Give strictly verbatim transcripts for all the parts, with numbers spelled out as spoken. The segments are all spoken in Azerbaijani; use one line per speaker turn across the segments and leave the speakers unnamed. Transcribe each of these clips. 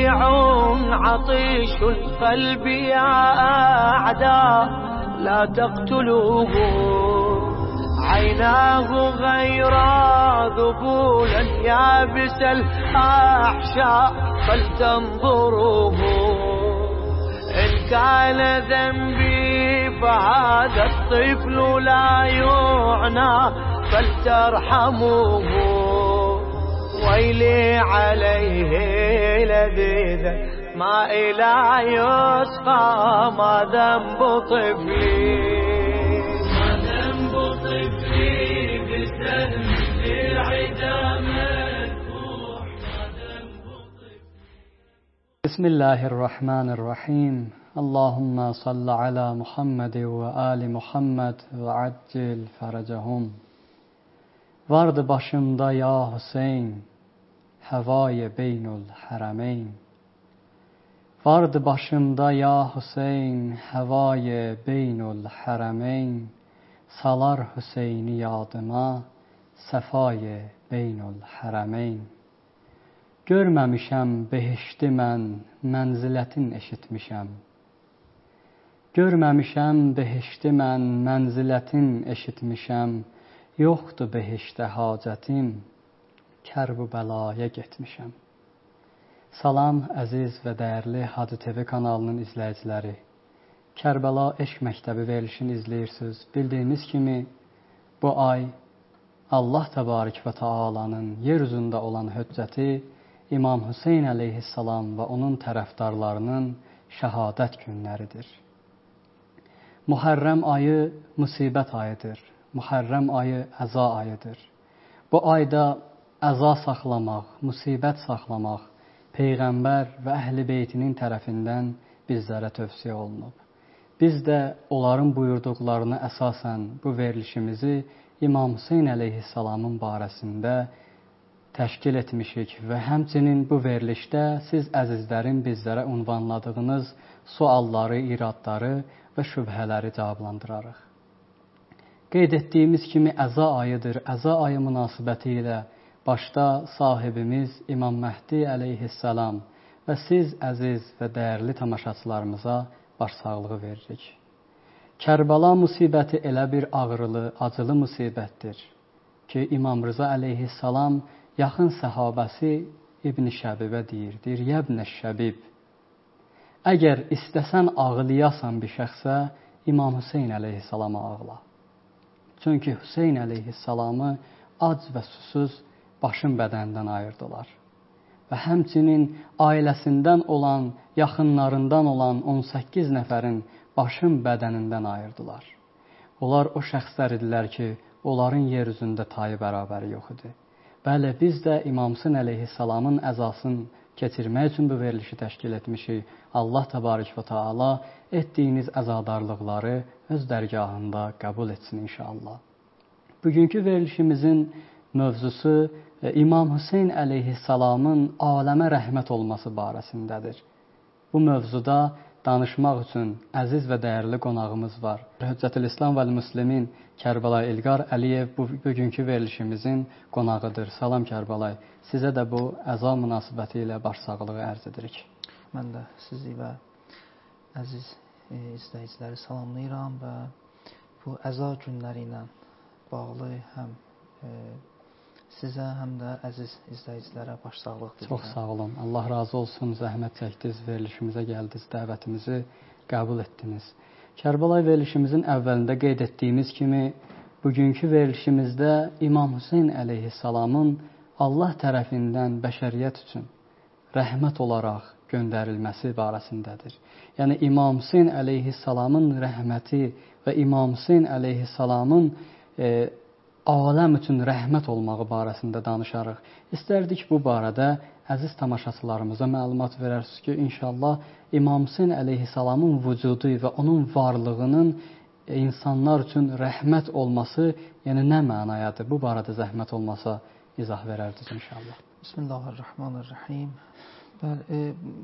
وجيع عطيش القلب يا أعداء لا تقتلوه، عيناه غيرا ذبولا يابس الأحشاء فلتنظروه. إن كان ذنبي فهذا الطفل لا يعنى فلترحموه، ويلي عليه لذيذ ما إلى يسقى ما ذنب طفلي، ما ذنب طفلي بسهم العدا مذبوح، ما ذنب طفلي.
بسم الله الرحمن الرحيم. اللهم صل على محمد وآل محمد وعجل فرجهم. Vardı başımda ya Hüseyin, havayı beynul harameyn. Vardı başımda ya Hüseyin, havayı beynul harameyn. Salar Hüseyin'i yadıma, sefayı beynul harameyn. Görməmişəm behişti mən, mənzilətin eşitmişəm. Görməmişəm behişti mən, mənzilətin eşitmişəm. Yoxdur behiştə hacətim, Kərbəlaya getmişəm. Salam əziz və dəyərli Hacı T V kanalının izləyiciləri. Kərbəla Eşq Məktəbi verilişini izləyirsiniz. Bildiyimiz kimi bu ay Allah Təbarək və Teala'nın yer üzündə olan höccəti İmam Hüseyn əleyhissalam və onun tərəfdarlarının şəhadət günləridir. Muharrəm ayı musibət ayıdır. Muharrəm ayı əza ayıdır. Bu ayda əza saxlamaq, musibət saxlamaq Peyğəmbər və Əhl-i Beytinin tərəfindən bizlərə tövsiyə olunub. Biz də onların buyurduqlarına əsasən bu verilişimizi İmam Hüseyn əleyhissalamın barəsində təşkil etmişik və həmçinin bu verilişdə siz əzizlərin bizlərə ünvanladığınız sualları, iradları və şübhələri cavablandırarıq. Qeyd etdiyimiz kimi əza ayıdır. Əza ayı münasibəti ilə başda sahibimiz İmam Məhdi əleyhissalam və siz əziz və dəyərli tamaşaçılarımıza başsağlığı veririk. Kərbəla musibəti elə bir ağrılı, acılı musibətdir ki, İmam Rıza əleyhissalam yaxın səhabəsi İbn-i Şəbibə deyir, deyir, Yəbnə Şəbib, əgər istəsən ağlayasan bir şəxsə, İmam Hüseyn əleyhissalama ağla. Çünki Hüseyn əleyhissalamı ac və susuz başın bədənindən ayırdılar. Və həmçinin ailəsindən olan, yaxınlarından olan on səkkiz nəfərin başın bədənindən ayırdılar. Onlar o şəxslər idilər ki, onların yer üzündə tayı bərabəri yox idi. Bəli, biz də İmam Hüseyn əleyhissalamın əzasını keçirmək üçün bu verilişi təşkil etmişik. Allah Təbarək və Teala etdiyiniz əzadarlıqları öz dərgahında qəbul etsin inşallah. Bugünkü verilişimizin mövzusu İmam Hüseyn əleyhissalamın aləmə rəhmət olması barəsindədir. Bu mövzuda danışmaq üçün əziz və dəyərli qonağımız var. Hüccətül-İslam vəl-Müslimin Kərbəla İlqar Əliyev bu, bugünkü verilişimizin qonağıdır. Salam Kərbəla, sizə də bu əza münasibəti ilə başsağlığı ərz edirik.
Mən də sizi və əziz e, izləyiciləri salamlayıram və bu əza günləri ilə bağlı həm e, sizə, həm də əziz izləyicilərə başsağlıq diləyirəm.
Çox sağ olun. Allah razı olsun. Zəhmət çəkdiniz, verilişimizə gəldiniz, dəvətimizi qəbul etdiniz. Kərbəla verilişimizin əvvəlində qeyd etdiyimiz kimi, bugünkü verilişimizdə İmam Hüseyn əleyhissalamın Allah tərəfindən bəşəriyyət üçün rəhmət olaraq göndərilməsi barəsindədir. Yəni İmam Hüseyn əleyhissalamın rəhməti və İmam Hüseyn əleyhissalamın e, aləm üçün rəhmət olmağı barəsində danışarıq. İstərdik bu barədə əziz tamaşaçılarımıza məlumat verərsiniz ki, inşallah İmam Hüseyn əleyhissalamın vücudu və onun varlığının insanlar üçün rəhmət olması, yəni nə mənayadır? Bu barədə zəhmət olmasa izah verərdiniz inşallah.
Bismillahirrahmanirrahim. Bəli, e,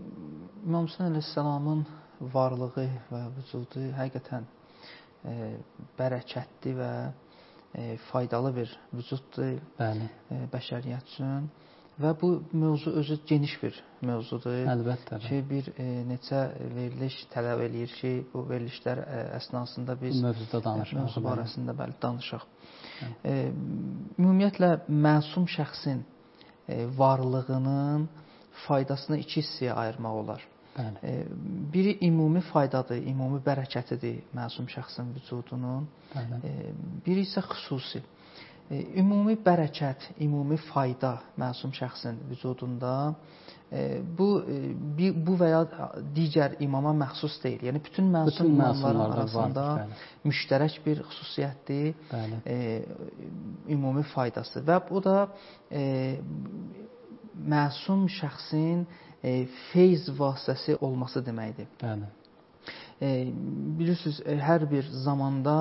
İmam Hüseyn əleyhissalamın varlığı və vücudu həqiqətən e, bərəkətli və e, faydalı bir vücuddur e, bəşəriyyət üçün. Və bu mövzu özü geniş bir mövzudur.
Əlbəttə.
Ki, bir e, neçə veriliş tələb eləyir ki, bu verilişlər e, əsnasında biz
bu mövzuda danışaq.
Mövzu barəsində bəli danışaq. E, ümumiyyətlə məsum şəxsin e, varlığının faydasını iki hissəyə ayırmaq olar. E, biri ümumi faydadır, ümumi bərəkətidir məsum şəxsin vücudunun. E, biri isə xüsusi. Ümumi bərəkət, ümumi fayda məsum şəxsin vücudunda bu bu və ya digər imama məxsus deyil. Yəni bütün məsum imamların arasında müştərək bir xüsusiyyətdir, ümumi faydası və bu da məsum şəxsin feyz vasitəsi olması deməkdir. Bəli. Bilirsiniz, hər bir zamanda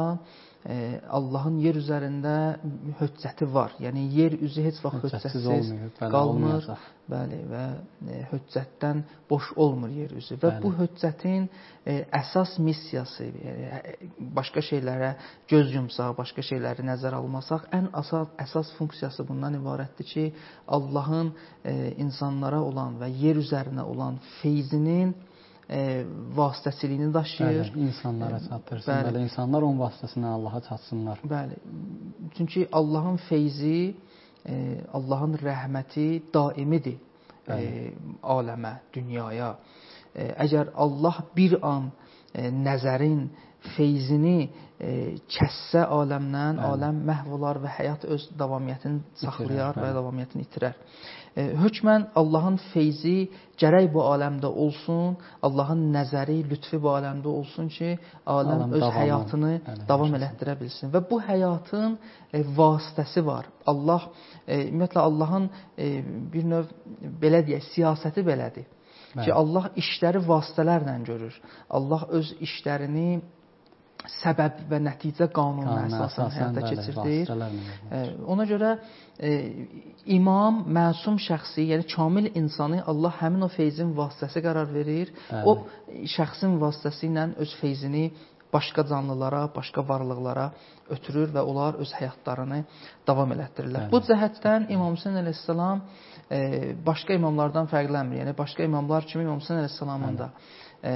Allahın yer üzərində höccəti var. Yəni yer üzü heç vaxt höccətsiz qalmır. Bəli, və höccətdən boş olmur yer üzü. Və bu höccətin əsas missiyası, başqa şeylərə göz yumsaq, başqa şeyləri nəzərə almasaq, ən əsas, əsas funksiyası bundan ibarətdir ki, Allahın insanlara olan və yer üzərinə olan feyzinin E, vasitəçiliyini daşıyır.
Bəli, insanlara çatdırsın. Bəli. Bəli, insanlar onun vasitəsilə Allaha çatsınlar. Bəli.
Çünki Allahın feyzi, e, Allahın rəhməti daimidir e, aləmə, dünyaya. E, əgər Allah bir an e, nəzərin feyzini e, kəssə aləmdən, Bəli. Aləm məhv olar və həyat öz davamiyyətini saxlayar İtirir, və davamiyyətini itirər. E, hökmən Allahın feyzi gərək bu aləmdə olsun, Allahın nəzəri, lütfi bu aləmdə olsun ki, aləm, aləm öz davamı, həyatını Bəli, davam elətdirə bilsin. Və bu həyatın e, vasitəsi var. Allah, e, ümumiyyətlə Allahın e, bir növ, belə deyək, siyasəti belədir. Bəli. Ki, Allah işləri vasitələrlə görür. Allah öz işlərini səbəb və nəticə qanununa əsasən həyata keçirdir. E, ona görə e, imam, məsum şəxsi, yəni kamil insanı Allah həmin o feyzin vasitəsi qərar verir. Bəli. O şəxsin vasitəsi ilə öz feyzini başqa canlılara, başqa varlıqlara ötürür və onlar öz həyatlarını davam elətdirirlər. Bəli. Bu cəhətdən İmam Hüseyn əleyhissalam e, başqa imamlardan fərqlənmir. Yəni başqa imamlar kimi İmam Hüseyn əleyhissalamın da e,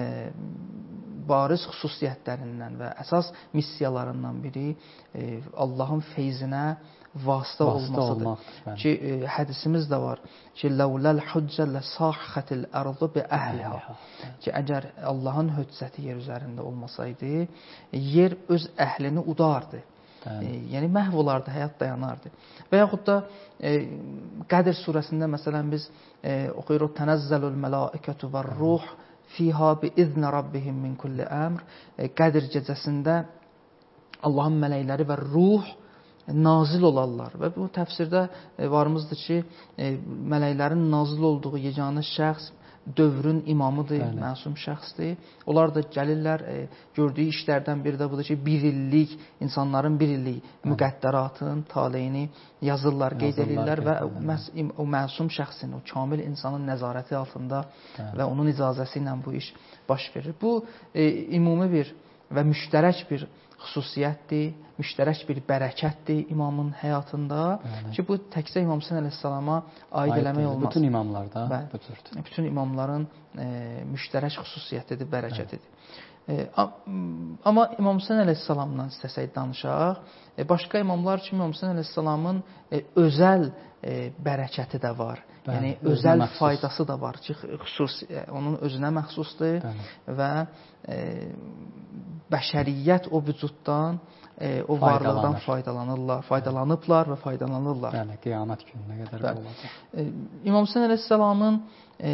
bariz xüsusiyyətlərindən və əsas missiyalarından biri e, Allahın feyzinə vasitə olmasıdır. Ki, e, hədisimiz də var ki, لَوْلَا الْحُجَّ لَسَاحَتِ الْأَرْضُ بِأَهْلِهَا ki, əgər Allahın höccəti yer üzərində olmasaydı, yer öz əhlini udardı. E, yəni məhv olardı, həyat dayanardı. Və yaxud da e, Qədr surəsində məsələn biz e, oxuyuruq Tənəzzəlül mələikətü və ruh fiha bi izni rabbihim min kulli əmr. Qədr gecəsində Allahın mələkləri və ruh nazil olarlar. Və bu təfsirdə varımızdır ki, mələklərin nazil olduğu yeganə şəxs dövrün imamıdır, Bəli. Məsum şəxsdir. Onlar da gəlirlər, gördüyü işlərdən biri də budur ki, bir illik, insanların bir illik müqəddəratın, taleyini yazırlar, qeyd edirlər və məhz, o məsum şəxsin, o kamil insanın nəzarəti altında Bəli. Və onun icazəsi ilə bu iş baş verir. Bu, e, ümumi bir və müştərək bir xüsusiyyətdir, müştərək bir bərəkətdir imamın həyatında Bəli. Ki, bu təkcə İmam Hüseyn əleyhissalama aid Ayıd eləmək olmaz.
Bütün imamlarda bu cürdür.
Bütün imamların e, müştərək xüsusiyyətidir, bərəkətidir. E, amma İmam Hüseyn əleyhissalamdan istəsək danışaq, e, başqa imamlar kimi İmam Hüseyn əleyhissalamın e, özəl e, bərəkəti də var. Bəli, yəni özəl məxsus. Faydası da var ki, xüsusi, onun özünə məxsusdur Bəli. Və e, bəşəriyyət o vücuddan, e, o varlıqdan faydalanırlar, faydalanıblar və faydalanırlar.
Bəli, qiyamət gününə qədər Bəli. Olacaq.
E, İmam Hüseyn əleyhissalamın e,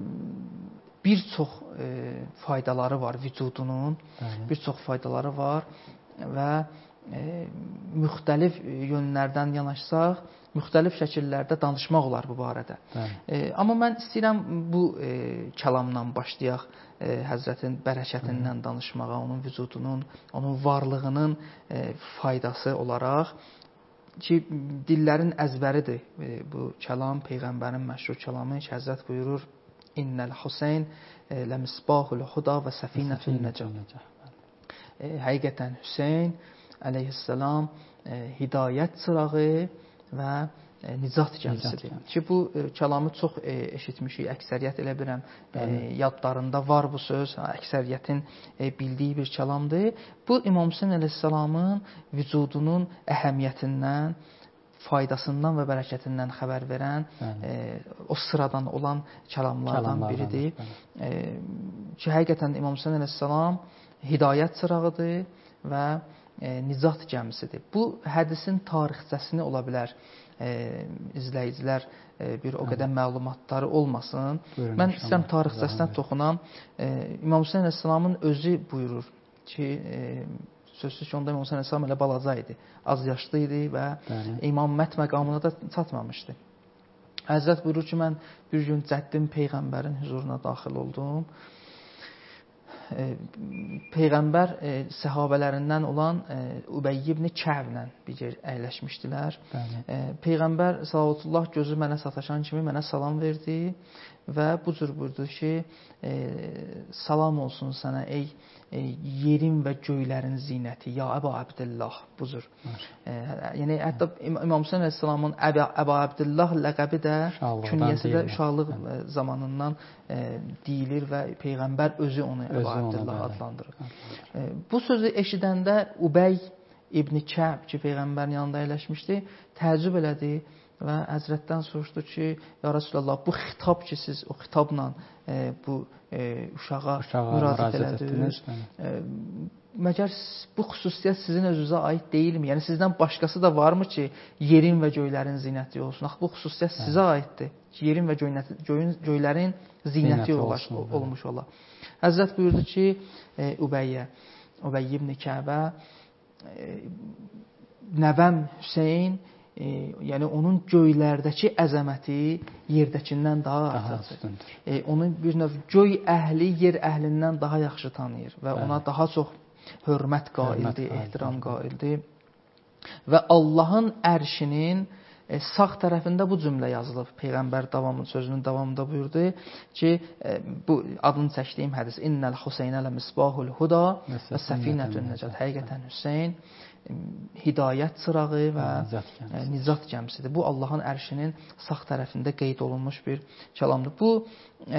bir çox e, faydaları var vücudunun, Bəli. Bir çox faydaları var və e, müxtəlif yönlərdən yanaşsaq, müxtəlif şəkillərdə danışmaq olar bu barədə. E, amma mən istəyirəm bu e, kəlamdan başlayaq, e, Həzrətin bərəkətindən Hı. danışmağa, onun vücudunun, onun varlığının e, faydası olaraq ki, dillərin əzbəridir e, bu kəlam, Peyğəmbərin məşhur kəlamı ki, Həzrət buyurur, İnnəl Hüseyn ləmisbahul huda və səfinətül nəcah. E, həqiqətən Hüseyn əleyhissalam e, hidayət çırağı və e, nicat gəmisidir. Nicat ki bu e, kəlamı çox e, eşitmişik, əksəriyyət elə bilirəm e, yadlarında var bu söz, əksəriyyətin e, bildiyi bir kəlamdır. Bu İmam Hüseyn əleyhissalamın vücudunun əhəmiyyətindən, faydasından və bərəkətindən xəbər verən e, o sıradan olan kəlamlardan biridir. E, ki həqiqətən İmam Hüseyn əleyhissalam hidayət çırağıdır və e, nicat gəmisidir. Bu hədisin tarixçəsini ola bilər e, izləyicilər e, bir o qədər məlumatları olmasın. Buyurun, mən istəyirəm tarixçəsinə toxunam. E, İmam Hüseyn əleyhissalamın özü buyurur ki, e, sözsüz ki, onda İmam Hüseyn əleyhissalam elə balaca idi, az yaşlı idi və bəli, imammət məqamına da çatmamışdı. Həzrət buyurur ki, mən bir gün cəddim Peyğəmbərin huzuruna daxil oldum. E, Peyğəmbər e, səhabələrindən olan e, Übeyy ibn Kəblə bir yer əyləşmişdilər. E, Peyğəmbər sallallahu gözü mənə sataşan kimi mənə salam verdi və bu cür buyurdu ki, e, salam olsun sənə ey e, yerin və göylərin zinəti, ya Əbu Abdillah, bu cür. E, yəni hətta İmam Hüseyn əleyhissalamın Əbu Abdillah ləqəbi də künyəsi də uşaqlıq e, zamanından e, deyilir və Peyğəmbər özü onu Əbu Abdillah adlandırır. E, bu sözü eşidəndə Übeyy ibn Kəb ki, Peyğəmbərin yanında əyləşmişdi, təəccüb elədi və Həzrətdən soruşdu ki, ya Rasulallah, bu xitab ki, siz o xitabla e, bu e, uşağa, uşağa müraciət elədiniz, e, məgər bu xüsusiyyət sizin özünüzə aid deyilmi? Yəni, sizdən başqası da varmı ki, yerin və göylərin zinəti olsun? Axı, bu xüsusiyyət sizə aiddir ki, yerin və göynəti, göyün, göylərin zinəti olaş, olsun, olmuş ola. Həzrət buyurdu ki, e, Übeyyə, Übeyy ibn Kəbə, e, nəvəm Hüseyn, E, yəni onun göylərdəki əzəməti yerdəkindən daha artıqdır. E, onun bir növ göy əhli yer əhlindən daha yaxşı tanıyır və bəli, ona daha çox hörmət qaildir, ehtiram qaildir. Və Allahın ərşinin e, sağ tərəfində bu cümlə yazılıb. Peyğəmbər davamlı sözünün davamında buyurdu ki, e, bu adını çəkdiyim hədis İnnəl Hüseynə lə misbahul huda və səfinətün nəcat. Həqiqətən Hüseyn hidayət çırağı və nicat gəmisidir. Bu Allahın ərşinin sağ tərəfində qeyd olunmuş bir kəlamdır. Bu e,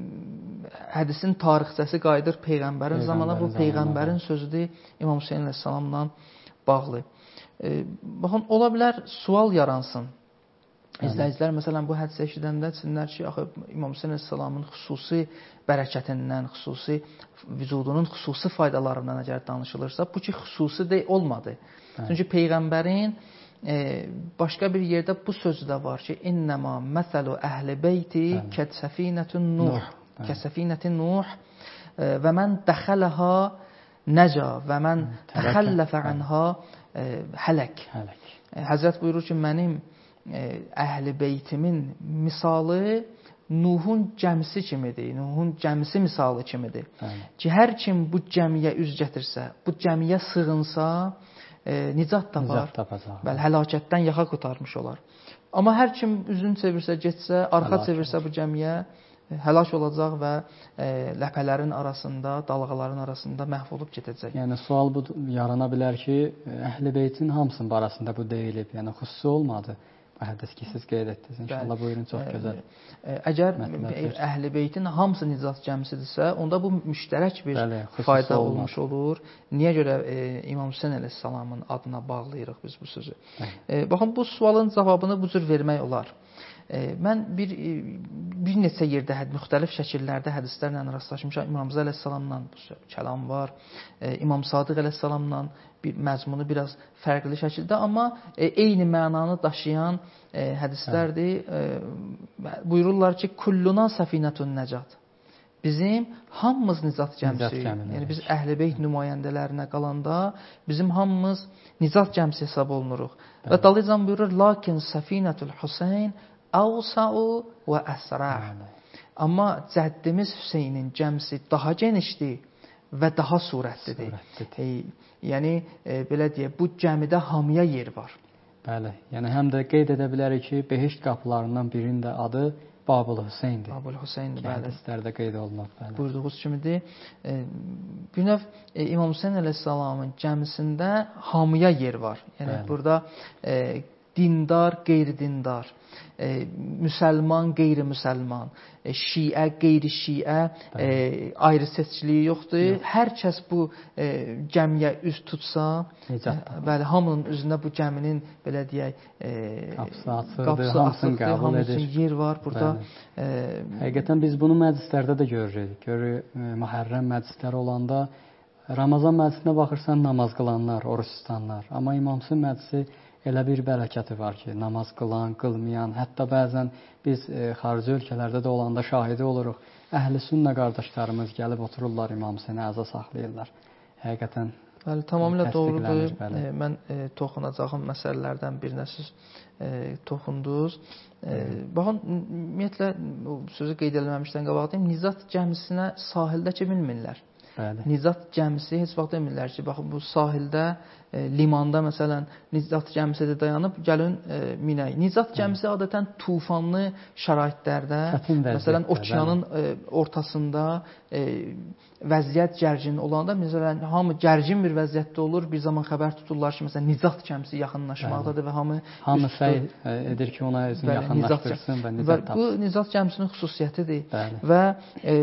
hədisin tarixçəsi qayıdır Peyğəmbərin zamanı. Bu Peyğəmbərin sözüdür İmam Hüseyn əleyhissalamla bağlı. E, baxın, ola bilər sual yaransın. İzləyicilər məsələn bu hədisi eşidəndə desinlər ki, axı İmam Hüseyn əleyhissalamın xüsusi bərəkətindən, xüsusi vücudunun xüsusi faydalarından əgər danışılırsa, bu ki xüsusi de olmadı. Hə. Çünki Peyğəmbərin e, başqa bir yerdə bu sözü də var ki, İnnəmə məsəlu əhli beyti kəsəfinətün nuh, kəsəfinətin nuh və mən dəxələhə nəca və mən təxəlləfə ənhə hələk. Həzrət buyurur ki, mənim əhl-i beytimin misalı Nuhun gəmisi kimidir, Nuhun gəmisi misalı kimidir. Bəli. Ki, hər kim bu gəmiyə üz gətirsə, bu gəmiyə sığınsa, e, nicat tapar, bəli, həlakətdən yaxa qurtarmış olar. Amma hər kim üzünü çevirsə, getsə, arxa həlak çevirsə olur. Bu gəmiyə e, həlak olacaq və e, ləpələrin arasında, dalğaların arasında məhv olub gedəcək. Yəni,
sual bu yarana bilər ki, əhl-i beytin hamısının barəsində bu deyilib, yəni xüsusi olmadı. Hədis ki, siz qeyd etdiniz. İnşallah buyurun, çox gözəl. Əgər əhl-i beytin hamısı nicat gəmisidirsə, onda bu müştərək bir bəli, fayda olmuş olur. Niyə görə e, İmam Hüseyn əleyhissalamın adına bağlayırıq biz bu sözü? E, baxın, bu sualın cavabını bu cür vermək olar. E, mən bir, bir neçə yerdə, müxtəlif şəkillərdə hədislərlə rastlaşmışam. İmam Rza əleyhissalamla kəlam var. E, İmam Sadiq əleyhissalamla bir məzmunu biraz fərqli şəkildə, amma e, eyni mənanı daşıyan e, hədislərdir. E, buyururlar ki, kulluna səfinətun nəcat. Bizim hamımız nicat gəmisi. Yəni biz əhl-i beyt nümayəndələrinə qalanda bizim hamımız nicat gəmisi hesab olunuruq. Bəli. Və dalıcan buyurur, lakin səfinətul Hüseyn əvsəu və əsra'. Amma cəddimiz Hüseynin gəmisi daha genişdir və daha surətlidir. E, yəni, e, belə deyək, bu gəmidə hamıya yer var. Bəli, yəni həm də qeyd edə bilərik ki, Behişt qapılarından birinin də adı Babul Hüseyndir. Babul Hüseyndir, bəli. Hədislərdə qeyd olunub, bəli. Buyurduğunuz kimidir. E, bir növ e, İmam Hüseyn əleyhissalamın gəmisində hamıya yer var. Yəni bəli. Burada e,
dindar, qeyri-dindar, e, müsəlman, qeyri-müsəlman, e, şiə, qeyri-şiə e, ayrı seçkiliyi yoxdur. Yox. Hər kəs bu e, gəmiyə üz tutsa, e, bəli, hamının üzündə bu gəminin belə deyək, e,
qapısı açıqdır,
qapısı
hamısını qəbul
hamı
edir.
üçün yer var burada. E,
Həqiqətən biz bunu məclislərdə də görürük. Görürük, e, Mühərrəm məclisləri olanda Ramazan məclisinə baxırsan, namaz qılanlar, oruç tutanlar. Amma İmam Hüseyn məclisi elə bir bərəkəti var ki, namaz qılan, qılmayan, hətta bəzən biz e, xarici ölkələrdə də olanda şahidi oluruq. Əhl-i sünnə qardaşlarımız gəlib otururlar İmam Hüseynə əza saxlayırlar. Həqiqətən
bəli, tamamilə doğrudur.
Bəli.
E, mən e, toxunacağım məsələlərdən birinə siz e, toxundunuz. E, baxın, ümumiyyətlə sözü qeyd edilməmişdən qabaq deyim, Nizat gəmisinə sahildə ki bilmirlər.
Bəli.
Nizat gəmisi heç vaxt demirlər ki, baxın bu sahildə, e, limanda məsələn Nizat gəmisi də dayanıb, gəlin e, minək. Nizat gəmisi adətən tufanlı şəraitlərdə, məsələn okeanın e, ortasında e, vəziyyət gərgin olanda, məsələn hamı gərgin bir vəziyyətdə olur, bir zaman xəbər tuturlar ki, məsələn Nizat gəmisi yaxınlaşmaqdadır və hamı
hamı səy edir ki, ona özünü bəli, yaxınlaşdırsın və Nizat tapsın.
Bu Nizat gəmisinin xüsusiyyətidir.
Bəli.
Və e,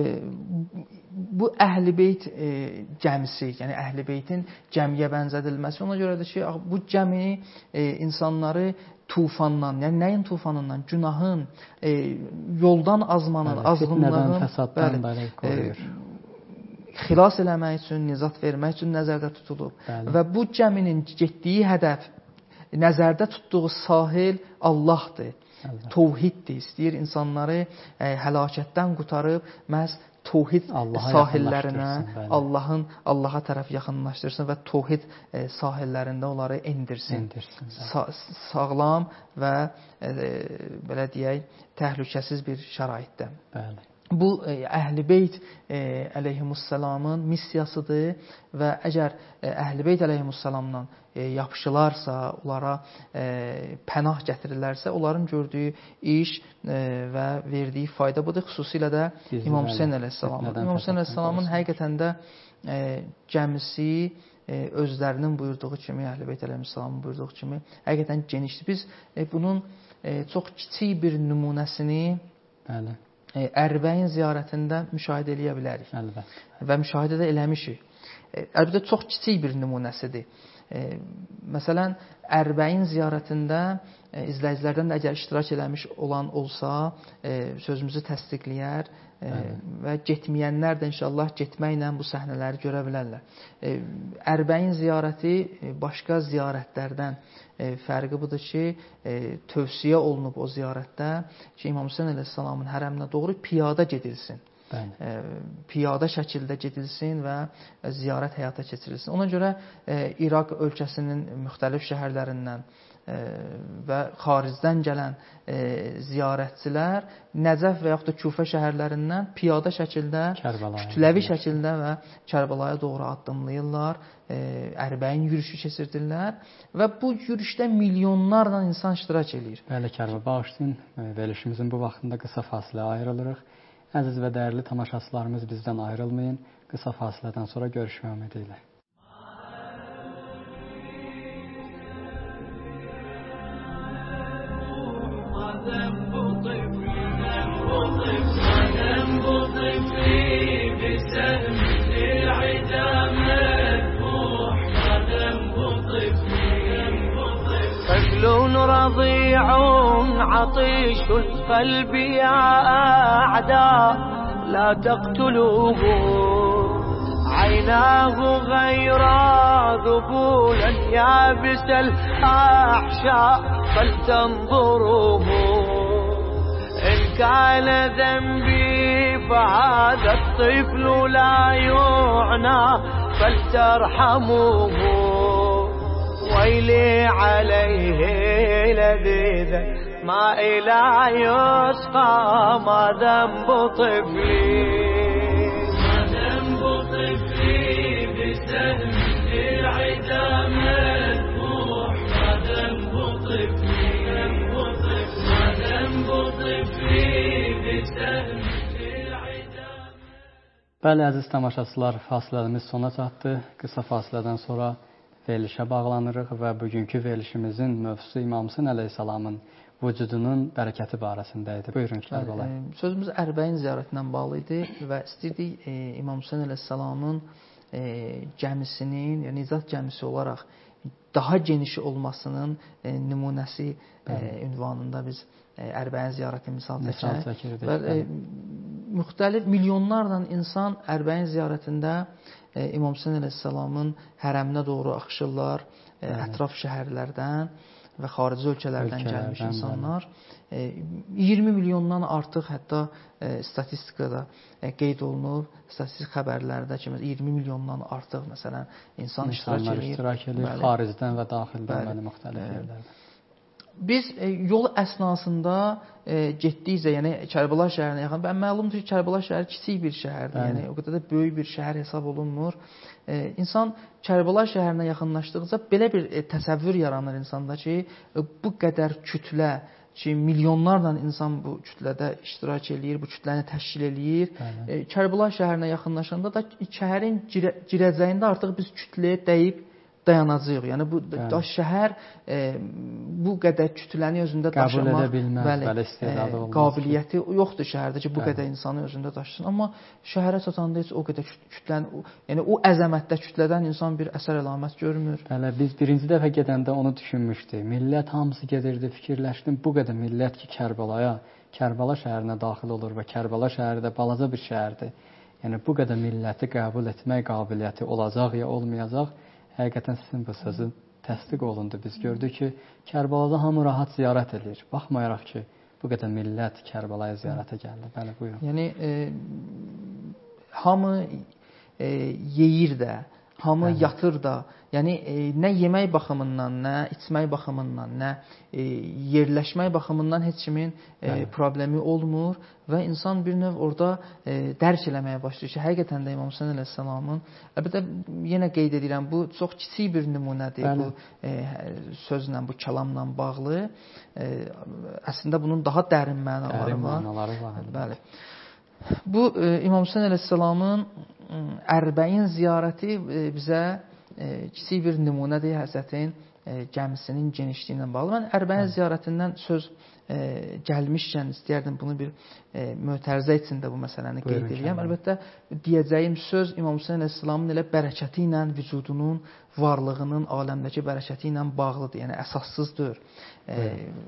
bu Əhl-i-Beyt e, gəmisi, yəni Əhl-i-Beytin gəmiyə bənzədilməsi ona görədir ki, bu gəmi e, insanları tufandan, yəni nəyin tufanından? Günahın, e, yoldan azmanın, bəli, azğınlığın,
fəsaddan bəli, qoruyur.
E, xilas eləmək üçün, nizat vermək üçün nəzərdə tutulub. Bəli. Və bu gəminin getdiyi hədəf, nəzərdə tutduğu sahil Allahdır, bəli, təvhiddir. İstəyir insanları e, həlakətdən qurtarıb, məhz təvhid sahillərinə, Allahın Allaha tərəf yaxınlaşdırsın və təvhid e, sahillərində onları endirsin. endirsin Sa sağlam və e, belə deyək, təhlükəsiz bir şəraitdə. Bəli. Bu e, Əhl-i-Beyt e, əleyhimussalamın missiyasıdır və əgər e, Əhl-i-Beyt əleyhimussalamdan e, yapışılarsa, onlara e, pənah gətirilərsə, onların gördüyü iş e, və verdiyi fayda budur. Xüsusilə də İmam Hüseyn əleyhissalamın. İmam Hüseyn əleyhissalamın həqiqətən də e, gəmisi e, özlərinin buyurduğu kimi, Əhl-i-Beyt əleyhissalamın buyurduğu kimi həqiqətən genişdir. Biz e, bunun e, çox kiçik bir nümunəsini bəli, Ərbəin ziyarətində müşahidə eləyə bilərik. Əlbəttə. Və müşahidə də eləmişik. Əlbəttə çox kiçik bir nümunəsidir. E, məsələn, Ərbəin ziyarətində e, izləyicilərdən də əgər iştirak eləmiş olan olsa, e, sözümüzü təsdiqləyər e, və getməyənlər də inşallah getməklə bu səhnələri görə bilərlər. E, Ərbəin ziyarəti e, başqa ziyarətlərdən e, fərqi budur ki, e, tövsiyə olunub o ziyarətdə ki, İmam Hüseyn əleyhissalamın hərəminə doğru piyada gedilsin. E, piyada şəkildə gedilsin və ziyarət həyata keçirilsin. Ona görə e, İraq ölkəsinin müxtəlif şəhərlərindən e, və xaricdən gələn e, ziyarətçilər Nəcəf və yaxud da Küfə şəhərlərindən piyada şəkildə, Kərbalaya, kütləvi şəkildə və Kərbalaya doğru addımlayırlar, e, Ərbəin yürüyüşü keçirdirlər və bu yürüyüşdə milyonlarla insan iştirak edir. Bəli,
Kərbəla bağışlayın, verilişimizin bu vaxtında qısa fasilə ayrılırıq. Əziz və dəyərli tamaşaçılarımız bizdən ayrılmayın. Qısa fasilədən sonra görüşmək ümidi ilə.
رضيع عطيش القلب يا أعداء لا تقتلوه عيناه غيرا ذبولا يابس الأحشاء فلتنظروه إن كان ذنبي فهذا الطفل لا يعنى فلترحموه ويلي عليه لذيذة ما إلى يسقى ما ذنب طفلي ما ذنب طفلي بسهم العدا مذبوح ما ذنب طفلي ما ذنب طفلي بسهم العدا.
Bəli, əziz tamaşaçılar, fasiləmiz sona çatdı. Qısa fasilədən sonra verilişə bağlanırıq və bugünkü verilişimizin mövzusu İmam Hüseyn əleyhissalamın vücudunun bərəkəti barəsində idi. Buyurun Kərbəla.
Sözümüz Ərbəin ziyarətindən bağlı idi və istəyirdik e, İmam Hüseyn əleyhissalamın e, gəmisinin, yəni Nicat gəmisi olaraq daha geniş olmasının e, nümunəsi e, ünvanında biz e, Ərbəin ziyarəti misal çəkək. Və e, müxtəlif milyonlarla insan Ərbəin ziyarətində e, İmam Hüseyn əleyhissalamın hərəminə doğru axışırlar, e, ətraf şəhərlərdən və xarici ölkələrdən gəlmiş insanlar. iyirmi milyondan artıq hətta e, statistikada e, qeyd olunub, statistik xəbərlərdə ki, iyirmi milyondan artıq məsələn insan iştirak edir.
iştirak edir, xaricdən və daxildən bəli, müxtəlif yerlərdən.
Biz e, yol əsnasında e, getdikcə, yəni Kərbəla şəhərinə yaxın, mən məlumdur ki, Kərbəla şəhəri kiçik bir şəhərdir, bəli. Yəni o qədər də böyük bir şəhər hesab olunmur. E, insan Kərbəla şəhərinə yaxınlaşdıqca belə bir e, təsəvvür yaranır insanda ki, e, bu qədər kütlə ki, milyonlarla insan bu kütlədə iştirak eləyir, bu kütləni təşkil eləyir. E, Kərbəla şəhərinə yaxınlaşanda da şəhərin girə, girəcəyində artıq biz kütləyə dəyib dayanacağıq. Yəni bu da şəhər e, bu qədər kütləni özündə
qəbul
daşımaq,
bilməz,
bəli, e, qabiliyyəti yoxdur şəhərdə ki, bu bəli. qədər insanı özündə daşısın. Amma şəhərə çatanda heç o qədər kütləni, yəni o əzəmətdə kütlədən insan bir əsər əlamət görmür.
Bəli, biz birinci dəfə gedəndə onu düşünmüşdük. Millət hamısı gedirdi, fikirləşdim, bu qədər millət ki, Kərbəlaya, Kərbəla şəhərinə daxil olur və Kərbəla şəhəri də balaca bir şəhərdir. Yəni bu qədər milləti qəbul etmək qabiliyyəti olacaq ya olmayacaq. Həqiqətən sizin bu sözü təsdiq olundu. Biz gördük ki, Kərbəlada hamı rahat ziyarət edir. Baxmayaraq ki, bu qədər millət Kərbəlaya ziyarətə gəldi. Bəli, buyurun.
Yəni e, hamı e, yeyir də, hamı Bəli. yatır da. Yəni e, nə yemək baxımından, nə içmək baxımından, nə e, yerləşmək baxımından heç kimin e, problemi olmur və insan bir növ orada e, dərk eləməyə başlayır ki, həqiqətən də İmam Hüseyn əleyhissalamın, əlbəttə yenə qeyd edirəm, bu çox kiçik bir nümunədir. Bəli. Bu e, sözlə, bu kəlamla bağlı. E, əslində bunun daha dərin mənaları
dərin
var.
Mənaları var.
Bəli. Bu e, İmam Hüseyn əleyhissalamın Ərbəin ziyarəti e, bizə E, kiçik bir nümunədir Həzrətin e, gəmisinin genişliyinə bağlı. Mən Ərbəin ziyarətindən söz e, gəlmişkən istəyərdim bunu bir e, mötərizə içində bu məsələni qeyd edeyim. Əlbəttə deyəcəyim söz İmam Hüseyn əleyhissalamın elə bərəkəti ilə, vücudunun varlığının aləmdəki bərəkəti ilə bağlıdır. Yəni əsassızdır. E,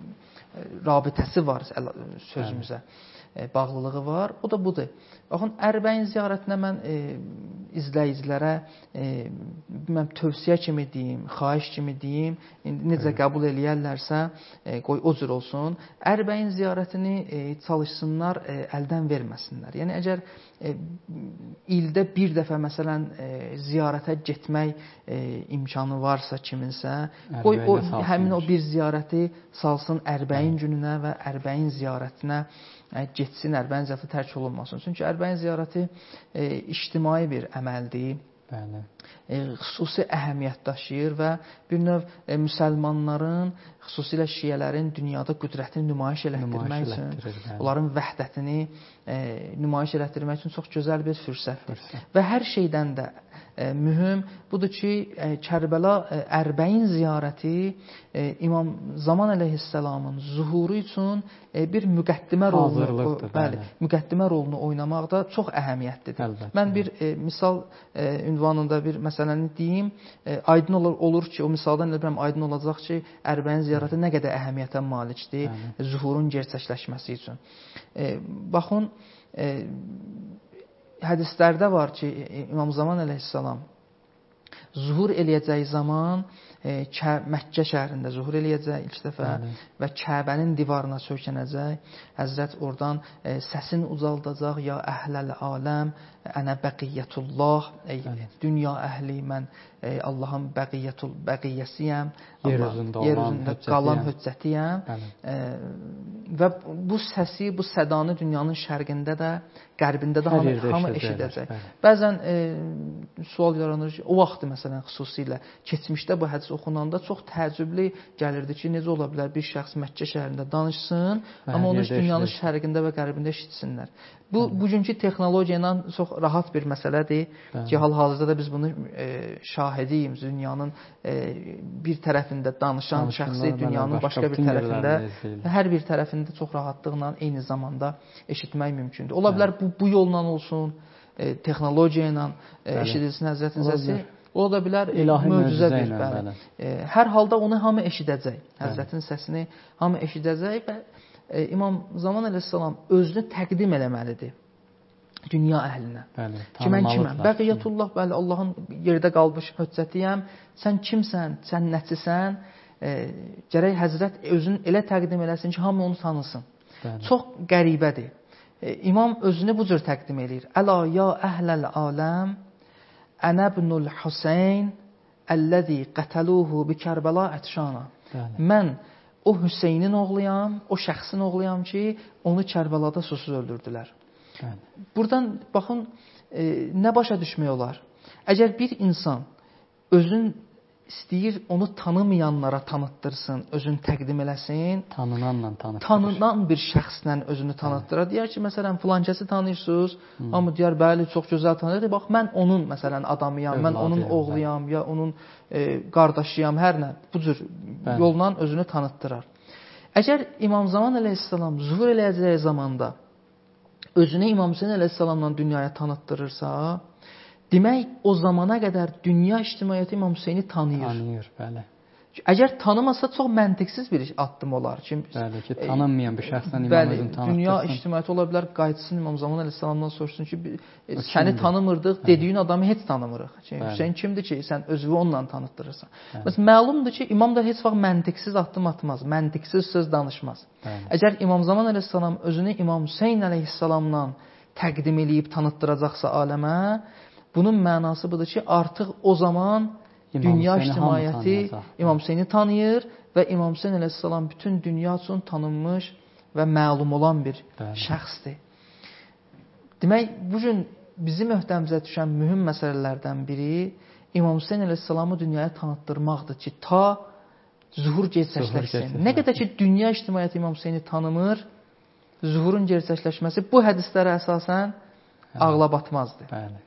rabitəsi var sözümüzə. E, bağlılığı var. O da budur. Baxın, Ərbəin ziyarətinə mən e, izləyicilərə e, mən tövsiyə kimi deyim, xahiş kimi deyim, necə evet. qəbul eləyərlərsə e, qoy o cür olsun. Ərbəin ziyarətini e, çalışsınlar, e, əldən verməsinlər. Yəni əgər e, ildə bir dəfə məsələn e, ziyarətə getmək e, imkanı varsa kiminsə, qoy o, həmin o bir ziyarəti salsın Ərbəin gününə və Ərbəin ziyarətinə getsin, Ərbəin ziyarəti tərk olunmasın. Çünki Ərbəin ziyarəti e, ictimai bir əməldir. Bəli. E, xüsusi əhəmiyyət daşıyır və bir növ e, müsəlmanların, xüsusilə şiyələrin dünyada qüdrətini nümayiş elətdirmək üçün, bəli. onların vəhdətini e, nümayiş elətdirmək üçün çox gözəl bir fürsətdir. Fürsət. Və hər şeydən də e, mühüm budur ki, e, Kərbəla e, Ərbəin ziyarəti e, İmam Zaman əleyhissalamın zuhuru üçün e, bir müqəddimə rolunu, bəli, müqəddimə rolunu oynamaqda çox əhəmiyyətlidir. Əlbəttə. Mən bir e, misal e, ünvanında bir məsələni deyim, e, aydın olur, olur ki, o misaldan elə aydın olacaq ki, Ərbəin ziyarəti nə qədər əhəmiyyətə malikdir Bəli. zuhurun gerçəkləşməsi üçün. E, baxın, e, hədislərdə var ki, İmam Zaman əleyhissalam zuhur eləyəcəyi zaman e, Kə, Məkkə şəhərində zuhur eləyəcək ilk dəfə Bəli. və Kəbənin divarına söykənəcək. Həzrət oradan e, səsini ucaldacaq, ya əhləl aləm, ənə bəqiyyətullah, ey Bəli. dünya əhli, mən e, Allahın bəqiyyətul, bəqiyyəsiyəm, yer üzündə qalan höccətiyəm. E, və bu səsi, bu sədanı dünyanın şərqində də, qərbində də
Hər
hamı,
yerdə
hamı
eşidəcəklər,
eşidəcək.
bəli.
Bəzən e, sual yaranır ki, o vaxt məsələn xüsusilə keçmişdə bu hədis oxunanda çox təəccüblü gəlirdi ki, necə ola bilər bir şəxs Məkkə şəhərində danışsın,
Və
amma
hər
onu
yerdə
dünyanın
eşidəcək.
şərqində və qərbində eşitsinlər. Bu bugünkü texnologiya ilə çox rahat bir məsələdir
Bəli.
ki, hal-hazırda da biz bunu e, şahidiyik. Dünyanın e, bir tərəfində danışan
Danışanlar,
şəxsi,
bəli,
dünyanın
başqa
başqa bir
bütün
tərəfində
yerlərdə izləyirlər.
hər bir tərəfində çox rahatlıqla eyni zamanda eşitmək mümkündür. Ola bilər bu, bu yolla olsun, e, texnologiya ilə e,
Bəli.
eşidilsin Həzrətin
Ola
səsi.
bilər.
Ola da bilər e,
İlahi
möcüzə
möcüzə
bir.
ilə,
Bəli.
bəli.
E, hər halda onu hamı eşidəcək. Həzrətin səsini hamı eşidəcək və e, İmam Zaman əleyhissalam özünü təqdim eləməlidir dünya əhlinə.
Bəli,
Ki mən kiməm?
tanımalıdırlar.
Bəqiyyətullah, bəli, Allahın yerdə qalmış höccətiyəm. Sən kimsən? Sən nəçisən? E, gərək Həzrət özünü elə təqdim eləsin ki, hamı onu tanısın.
Bəli.
Çox qəribədir. E, İmam özünü bu cür təqdim eləyir. Əla ya əhləl aləm, ənə ibnul Hüseyn, əlləzi qətəluhu bi Kərbəla ətşana.
Bəli.
Mən o Hüseynin oğluyam, o şəxsin oğluyam ki, onu Kərbəlada susuz öldürdülər.
Bəli.
Buradan baxın, e, nə başa düşmək olar? Əgər bir insan özün istəyir onu tanımayanlara tanıtdırsın, özünü təqdim eləsin,
Tanınanla tanıtdırır.
tanınan bir şəxslə özünü tanıtdırar. Deyər ki, məsələn, filankəsi tanıyırsınız, hmm. amma deyər, bəli, çox gözəl tanıyır. Bax, mən onun, məsələn, adamıyam, mən onun
Övladıyam,
oğluyam, ya onun e, qardaşıyam, hər nə, bu cür
Bəli.
yolla özünü tanıtdırar. Əgər İmam Zaman əleyhissalam zuhur eləyəcəyi zamanda özünü İmam Hüseyn əleyhissalamla dünyaya tanıtdırırsa, demək o zamana qədər dünya ictimaiyyəti İmam Hüseyni tanıyır.
Tanıyır, bəli.
Əgər tanımasa çox məntiqsiz bir addım olar ki,
Bəli ki, tanınmayan bir şəxsdən İmam
bəli,
özünü tanıtdırsın.
dünya ictimaiyyəti ola bilər, qayıtsın İmam Zaman əleyhissalamdan soruşsun ki, e,
O
səni
kimdir?
tanımırdıq,
Bəli.
dediyin adamı heç tanımırıq. Ki,
Bəli.
Hüseyn kimdir ki, sən özünü onunla tanıtdırırsan.
Bəli.
Məsələn, məlumdur ki, imam da heç vaxt məntiqsiz addım atmaz, məntiqsiz söz danışmaz.
Bəli.
Əgər İmam Zaman əleyhissalam özünü İmam Hüseyn əleyhissalamla təqdim eləyib tanıtdıracaqsa aləmə, bunun mənası budur ki, artıq o zaman
İmam
dünya
Hüseyni
ictimaiyyəti
hamı tanıyacaq.
İmam Hüseyni tanıyır və İmam Hüseyn əleyhissalam bütün dünya üçün tanınmış və məlum olan bir
Bəli.
şəxsdir. Demək, bu gün bizim öhdəmizə düşən mühüm məsələlərdən biri İmam Hüseyn əleyhissalamı dünyaya tanıtdırmaqdır ki, ta zuhur gerçəkləşsin. Nə qədər ki, dünya ictimaiyyəti İmam Hüseyni tanımır, zuhurun gerçəkləşməsi bu hədislərə əsasən ağla batmazdır.
Bəli.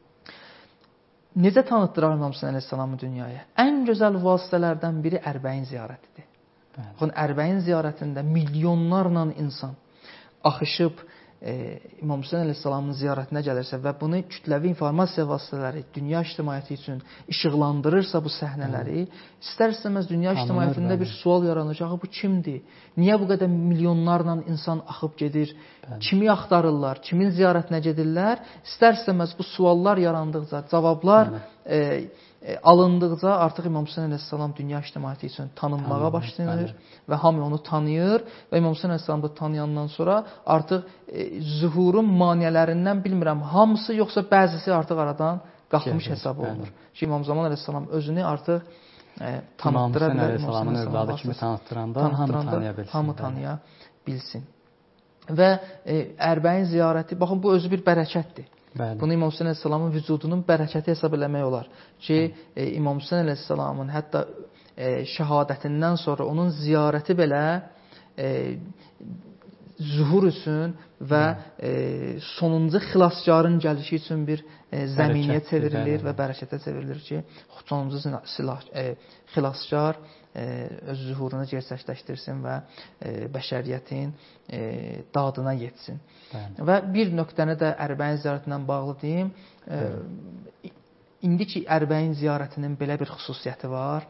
Necə tanıtdırar İmam Hüseyn əleyhissalamı dünyaya? Ən gözəl vasitələrdən biri Ərbəin ziyarətidir. Baxın, Ərbəin ziyarətində milyonlarla insan axışıb e, İmam Hüseyn əleyhissalamın ziyarətinə gəlirsə və bunu kütləvi informasiya vasitələri dünya ictimaiyyəti üçün işıqlandırırsa bu səhnələri, istər-istəməz dünya
Tanınır,
ictimaiyyətində
bəli.
bir sual yaranacaq. Bu kimdir? Niyə bu qədər milyonlarla insan axıb gedir?
Bəli.
Kimi axtarırlar? Kimin ziyarətinə gedirlər? İstər-istəməz bu suallar yarandıqca, cavablar e, e, alındıqca artıq İmam Hüseyn əleyhissalam dünya ictimaiyyəti üçün tanınmağa
Tanınır,
başlanır
bəli.
və hamı onu tanıyır və İmam Hüseyn əleyhissalamı da tanıyandan sonra artıq e, zuhurun maneələrindən bilmirəm, hamısı yoxsa bəzisi artıq aradan qalxmış
Gəlir,
hesab
bəli.
olunur. Ki İmam Zaman əleyhissalam özünü artıq e,
İmam
tanıtdıra
Hüseyn
bilər.
əleyhissalamın övladı kimi tanıtdıranda hamı tanıya bilsin.
Hamı
bəli.
tanıya bilsin. Və e, Ərbəin ziyarəti, baxın bu özü bir bərəkətdir.
Bəli.
Bunu İmam Hüseyn əleyhissalamın vücudunun bərəkəti hesab eləmək olar. Ki e, İmam Hüseyn əleyhissalamın hətta e, şəhadətindən sonra onun ziyarəti belə e, zuhur üçün və e, sonuncu xilaskarın gəlişi üçün bir e, zəminəyə
Bərəkətdir,
çevrilir
bəli.
və bərəkətə çevrilir ki, sonuncu silah, e, xilaskar e, öz zuhurunu gerçəkləşdirsin və e, bəşəriyyətin e, dadına yetsin.
Bəli.
Və bir nöqtəni də Ərbəin ziyarətindən bağlı deyim. E, indi ki, Ərbəin ziyarətinin belə bir xüsusiyyəti var.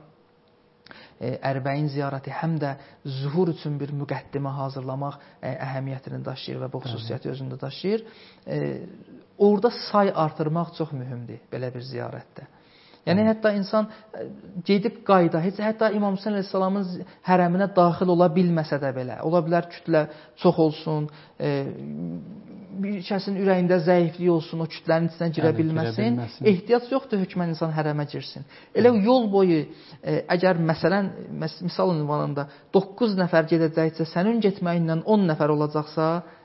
Ərbəin ziyarəti həm də zuhur üçün bir müqəddimə hazırlamaq əhəmiyyətini daşıyır və bu xüsusiyyəti özündə daşıyır. Orada say artırmaq çox mühümdür belə bir ziyarətdə. Yəni hətta insan gedib qayda, heç hətta İmam Hüseyn əleyhissalamın hərəminə daxil ola bilməsə də belə, ola bilər kütlə çox olsun, e, bir kəsin ürəyində zəiflik olsun, o kütlənin içinə girə
yəni,
bilməsin.
bilməsin.
Ehtiyac yoxdur hökmən insan hərəmə girsin. Elə yol boyu e, əgər məsələn misal ünvanında doqquz nəfər gedəcəksə, sənin getməyinlə on nəfər olacaqsa,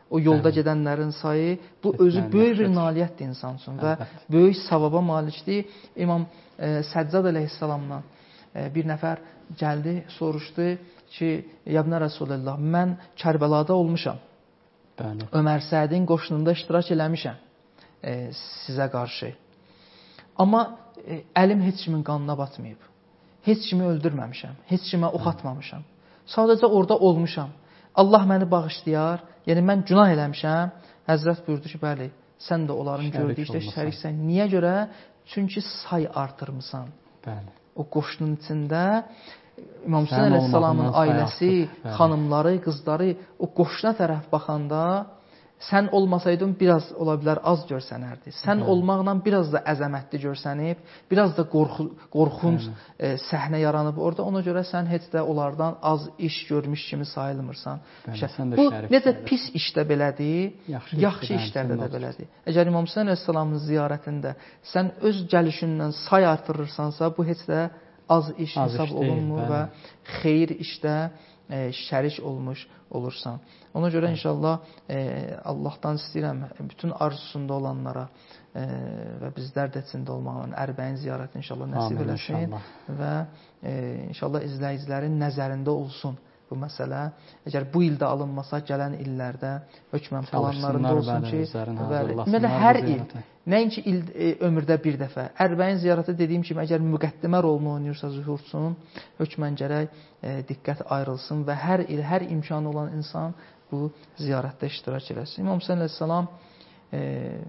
o yolda
Bəli.
gedənlərin sayı, bu
Etməyən
özü böyük bir
yaxşıdır.
nailiyyətdir insan üçün və
Əlbəttə.
böyük savaba malikdir. İmam e, Səccad əleyhissalamdan e, bir nəfər gəldi, soruşdu ki, Yəbnə Rəsulullah, mən Kərbəlada olmuşam.
Bəli.
Ömər Sədin qoşununda iştirak eləmişəm e, sizə qarşı. Amma e, əlim heç kimin qanına batmayıb. Heç kimi öldürməmişəm. Heç kimə ox atmamışam. Sadəcə orada olmuşam. Allah məni bağışlayar. Yəni mən günah eləmişəm. Həzrət buyurdu ki, bəli, sən də onların gördükdə şəriksən. Niyə görə? Çünki say artırmısan.
Bəli.
O qoşunun içində İmam Hüseyn əleyhissalamın ailəsi, xanımları, qızları o qoşuna tərəf baxanda sən olmasaydın biraz ola bilər az görsənərdi. Sən Bəli. olmaqla biraz da əzəmətli görsənib, biraz da qorxu, qorxunc e, səhnə yaranıb orada. Ona görə sən heç də onlardan az iş görmüş kimi sayılmırsan. Bəli, bu necə sayılır. Pis işdə belədir, yaxşı, yaxşı işlərdə də belədir. Əgər İmam Hüseyn əleyhissalamın ziyarətində sən öz gəlişindən say artırırsansa, bu heç də az iş az hesab iş olunmur deyil, və xeyir işdə e, şərik olmuş olursan. Ona görə inşallah e, Allahdan istəyirəm bütün arzusunda olanlara e, və bizlər də içində olmağın Ərbəyin ziyarəti inşallah nəsib Amin, eləsin inşallah. Və e, inşallah izləyicilərin nəzərində olsun bu məsələ. Əgər bu ildə alınmasa, gələn illərdə hökmən planlarında olsun ki, və hər il, nəinki il, e, ömürdə bir dəfə. Ərbəyin ziyarəti dediyim kimi, əgər müqəddimə rolunu oynayırsa zuhurçun, hökmən gərək e, diqqət ayrılsın və hər il, hər imkanı olan insan bu ziyarətdə iştirak eləsin. İmam Hüseyn əleyhissalam e,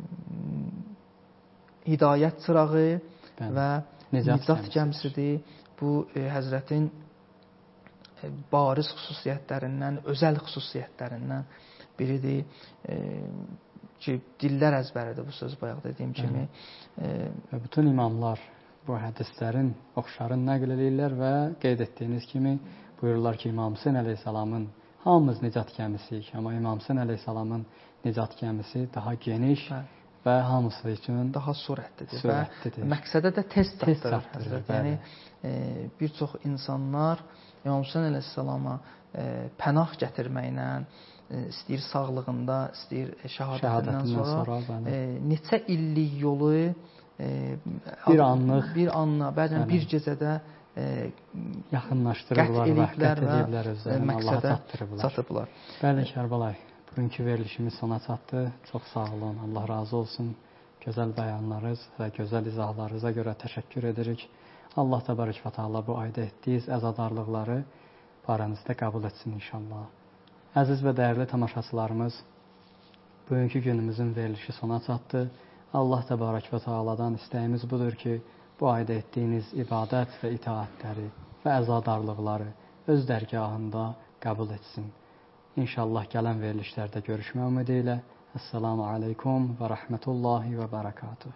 hidayət çırağı Bəli. və nicat gəmisidir. Bu e, Həzrətin bariz xüsusiyyətlərindən, özəl xüsusiyyətlərindən biridir e, ki, dillər əzbəridir bu söz bayaq dediyim kimi. E,
bütün imamlar bu hədislərin oxşarını nəql edirlər və qeyd etdiyiniz kimi buyururlar ki, İmam Hüseyn əleyhissalamın hamımız nicat gəmisiyik, amma İmam Hüseyn əleyhissalamın nicat gəmisi daha geniş hə. və hamısı üçün
daha sürətlidir,
sürətlidir.
və məqsədə də tez çatdırır. Həzrət. Yəni, e, bir çox insanlar İmam Hüseyn əleyhissalama e, pənah gətirməklə, e, istəyir sağlığında, istəyir şəhadətindən sonra, sonra e, neçə illik yolu e,
bir anlıq,
bir anla, bəzən yəni, bir gecədə e,
yaxınlaşdırırlar və qət ediblər özlərini, Allaha çatdırıblar.
çatıblar.
Bəli, Kərbalay, bugünkü verilişimiz sona çatdı. Çox sağ olun, Allah razı olsun. Gözəl bəyanlarınız və gözəl izahlarınıza görə təşəkkür edirik. Allah təbarək və təala bu ayda etdiyiniz əzadarlıqları paranızda qəbul etsin inşallah. Əziz və dəyərli tamaşaçılarımız, bugünkü günümüzün verilişi sona çatdı. Allah təbarək və təaladan istəyimiz budur ki, bu ayda etdiyiniz ibadət və itaətləri və əzadarlıqları öz dərgahında qəbul etsin. İnşallah gələn verilişlərdə görüşmək ümidi ilə. Əssalamu aleykum və rəhmətullahi və bərəkatuhu.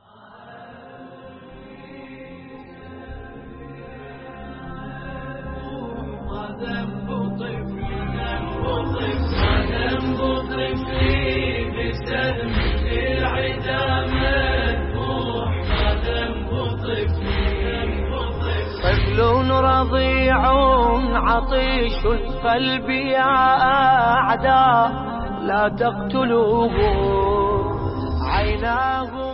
ذنب طفلي ذنب طفلي ذنب طفلي بسهم العدا مذبوح ذنب طفلي طفل رضيع عطيش القلب يا أعداء لا تقتلوه عيناه